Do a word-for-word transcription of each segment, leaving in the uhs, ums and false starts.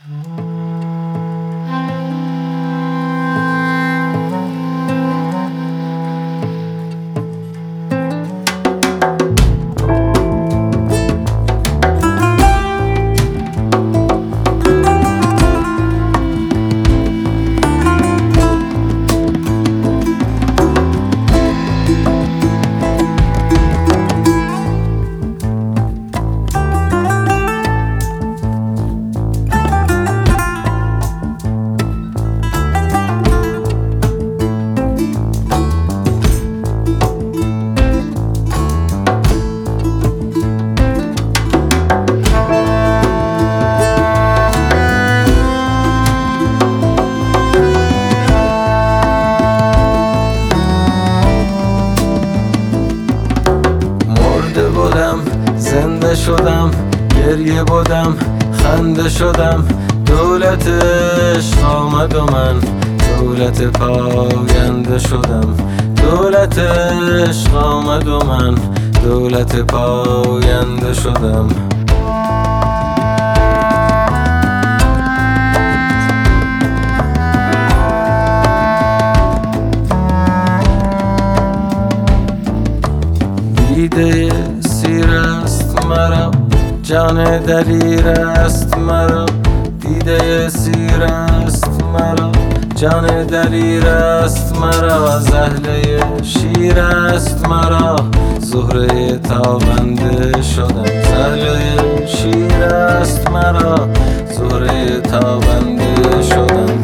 زنده شدم، گریه بودم، خنده شدم. دولت عشق آمد و من دولت پاینده شدم. دولت عشق آمد و من دولت پاینده شدم. دیده سیر است مرا، جان دلیر است مرا. دیده سیر است مرا، جان دلیر است مرا. از اهل شیر است مرا، زهره تابنده شدم. از اهل شیر است مرا، زهره تابنده شدم.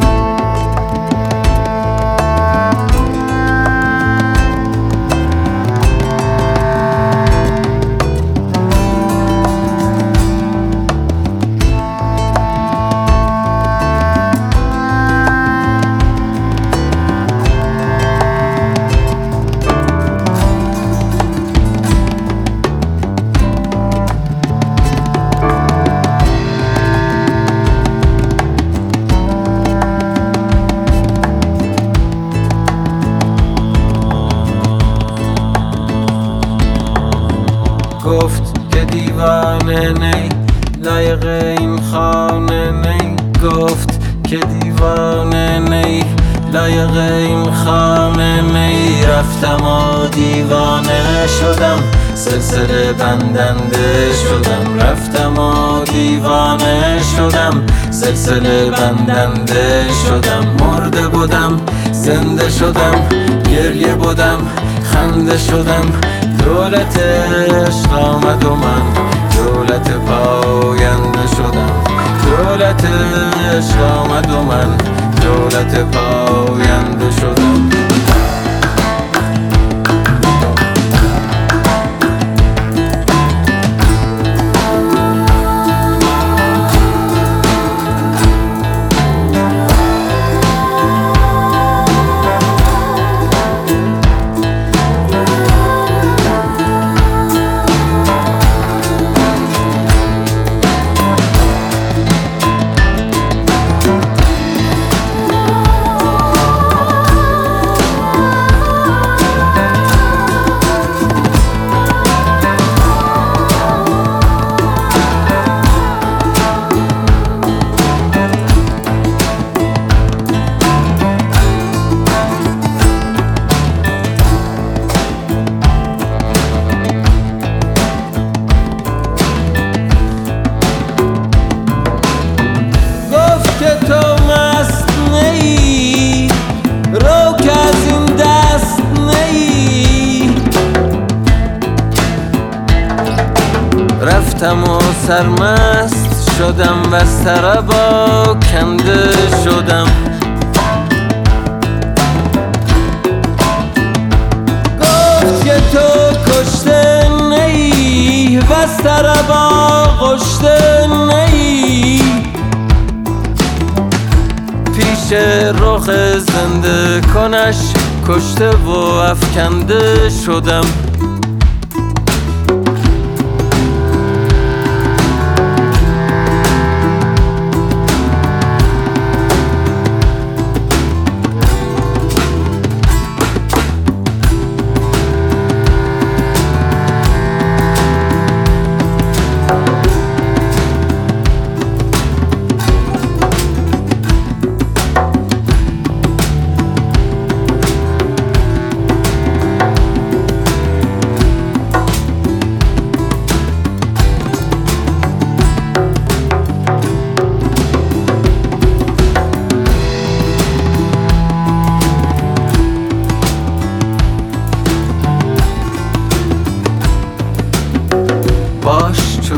گفت که دیوانه نی، لایق این خانه نی. گفت که دیوانه نی، لایق این خانه نی. رفتم و دیوانه شدم، سلسله بندنده شدم. رفتم و دیوانه شدم، سلسله بندنده شدم. مرده بودم، زنده شدم، گریه بودم، خنده شدم. دولت عشق آمد و من دولت پاینده شدم. دولت عشق آمد و من دولت پاینده شدم. رفتم و سرمست شدم و از طربا کنده شدم. گفت که تو کشته نی و از طربا کشته نی. پیش رخ زنده کنش کشته و افکنده شدم.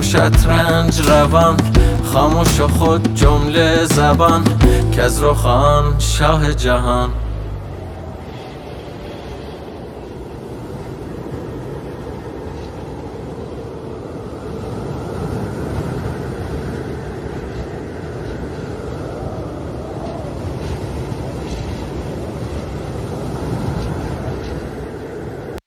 شطرنج روان، خاموش و خود جمله زبان که از رخان شاه جهان.